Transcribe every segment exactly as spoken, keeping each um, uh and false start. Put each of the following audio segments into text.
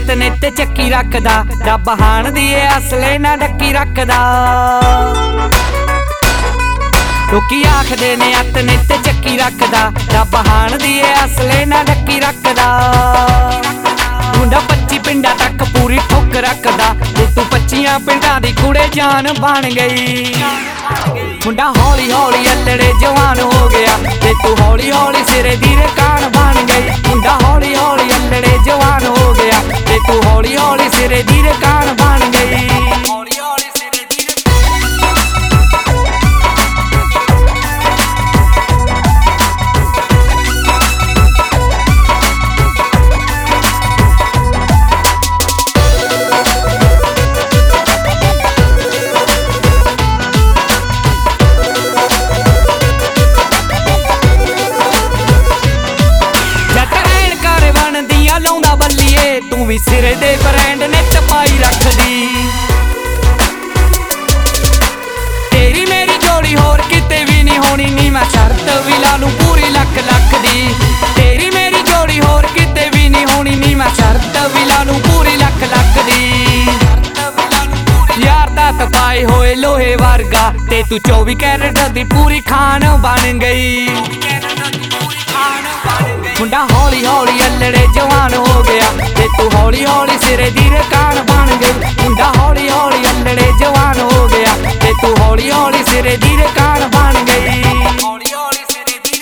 ਅੱਤ ਨਿੱਤ ਚੱਕੀ ਰੱਖਦਾ, ਰੱਬ ਹਾਣ ਦੀ ਏ ਅਸਲੇ ਨਾ ਡੱਕੀ ਰੱਖਦਾ। ਲੋਕੀ ਆਖਦੇ ਨੇ ਅੱਤ ਨਿੱਤ ਚੱਕੀ ਰੱਖਦਾ, ਰੱਬ ਹਾਣ ਦੀ ਏ ਅਸਲੇ ਨਾ ਡੱਕੀ ਰੱਖਦਾ। ਮੁੰਡਾ ਪੱਚੀ ਪਿੰਡਾਂ ਤੱਕ ਪੂਰੀ ਠੁੱਕ ਰੱਖਦਾ, ਤੇ ਤੂੰ ਪੱਚੀਆਂ ਪਿੰਡਾਂ ਦੀ ਕੁੜੇ ਜਾਨ ਬਣ ਗਈ। ਮੁੰਡਾ ਹੌਲੀ ਹੌਲੀ ਅੱਲੜੇ ਜਵਾਨ ਹੋ ਗਿਆ, ਤੇ ਤੂੰ ਹੌਲੀ ਹੌਲੀ ਸਿਰੇ ਦੀ ਰਕਾਨ ਬਣ ਗਈ। ਮੁੰਡਾ ਹੌਲੀ ਹੌਲੀ ਅੱਲੜੇ ਜਵਾਨ ਹੋ ਗਿਆ, ਤੇ ਤੂੰ ਹੌਲੀ ਹੌਲੀ ਸਿਰੇ ਦੀ ਰਕਾਨ ਬਣ ਗਈ। ਹੌਲੀ ਹੌਲੀ ਸਿਰੇ ਦੀ ਲਾਉਂਦਾ ਬੱਲੀਏ, ਤੂੰ ਵੀ ਸਿਰੇ ਦੇ ਬ੍ਰਾਂਡ ਨੇ ਚਪਾਈ ਰੱਖਦੀ। ਤੇਰੀ ਮੇਰੀ ਜੋੜੀ ਹੋਰ ਕਿਤੇ ਵੀ ਨਹੀਂ ਹੋਣੀ ਨੀ, ਮੈਂ ਸ਼ਰਤ ਵੀ ਲਾ ਲੂੰ ਪੂਰੀ ਲੱਖ ਲੱਖ ਦੀ। ਤੇਰੀ ਮੇਰੀ ਜੋੜੀ ਹੋਰ ਕਿਤੇ ਵੀ ਨਹੀਂ ਹੋਣੀ ਨੀ, ਮੈਂ ਸ਼ਰਤ ਵੀ ਲਾ ਲੂੰ ਪੂਰੀ ਲੱਖ ਲੱਖ ਦੀ। ਯਾਰ ਦਾ ਤਪਾਏ ਹੋਏ ਲੋਹੇ ਵਰਗਾ, ਤੇ ਤੂੰ ਚੌਵੀ ਕੈਰਟ ਦੀ ਪੂਰੀ ਖਾਨ ਬਣ ਗਈ। ਮੁੰਡਾ ਹੌਲੀ ਹੌਲੀ ਅੱਲੜੇ ਜਵਾਨ ਹੋ ਗਿਆ, ਤੇ ਤੂੰ ਹੌਲੀ ਹੌਲੀ ਸਿਰੇ ਦੀ ਰਕਾਨ ਬਣ ਗਈ। ਮੁੰਡਾ ਹੌਲੀ ਹੌਲੀ ਅੱਲੜੇ ਜਵਾਨ ਹੋ ਗਿਆ, ਤੇ ਤੂੰ ਹੌਲੀ ਹੌਲੀ ਸਿਰੇ ਦੀ ਰਕਾਨ ਬਣ ਗਈ। ਹੌਲੀ ਹੌਲੀ ਸਿਰੇ ਦੀ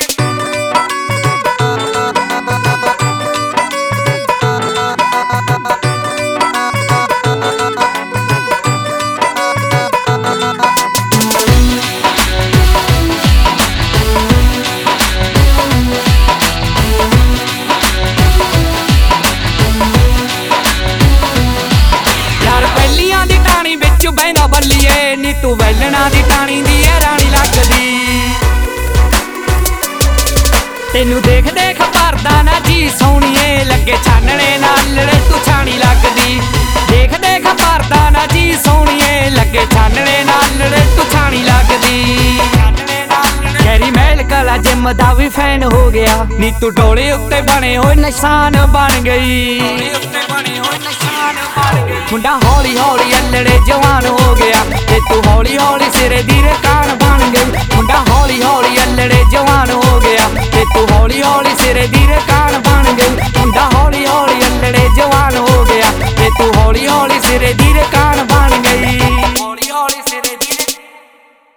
ਬਹਿੰਦਾ ਬੱਲੀਏ ਨੀ, ਤੂੰ ਵੈਲਣਾ ਦੀ ਟਾਣੀ ਦੀ ਏ ਰਾਣੀ ਲੱਗਦੀ। ਤੈਨੂੰ ਦੇਖ ਦੇਖ ਭਰਦਾ ਨਾ ਜੀ ਸੋਹਣੀਏ, ਲੱਗੇ ਛਾਨਣੇ ਨਾਲ ਲੜੇ ਤੂੰ ਛਾਣੀ ਲੱਗਦੀ। ਦੇਖ ਦੇਖ ਭਰਦਾ ਨਾ ਜੀ ਸੋਹਣੀਏ, ਲੱਗੇ ਛਾਨਣੇ ਨਾਲ ਲੜੇ ਤੂੰ ਛਾਣੀ ਲੱਗਦੀ। ਗੈਰੀ ਮਹਿਲ ਕਲਾ ਜਿਮ ਦਾ ਵੀ ਫੈਨ ਹੋ ਗਿਆ ਨੀ, ਤੂੰ ਡੋਲੇ ਉੱਤੇ ਬਣੇ ਹੋਏ ਨਿਸ਼ਾਨ ਬਣ ਗਈ। ਮੁੰਡਾ ਹੌਲੀ ਹੌਲੀ ਅੱਲੜੇ ਜਵਾਨ ਹੋ ਗਿਆ, ਤੇ ਤੂੰ ਹੌਲੀ ਹੌਲੀ ਸਿਰੇ ਦੀ ਰਕਾਨ ਬਣ ਗਈ। ਮੁੰਡਾ ਹੌਲੀ ਹੌਲੀ ਅੱਲੜੇ ਜਵਾਨ ਹੋ ਗਿਆ, ਤੇ ਤੂੰ ਹੌਲੀ ਹੌਲੀ ਸਿਰੇ ਦੀ ਰਕਾਨ ਬਣ ਗਈ। ਮੁੰਡਾ ਹੌਲੀ ਹੌਲੀ ਅੱਲੜੇ ਜਵਾਨ ਹੋ ਗਿਆ, ਤੇ ਤੂੰ ਹੌਲੀ ਹੌਲੀ ਸਿਰੇ ਦੀ ਰਕਾਨ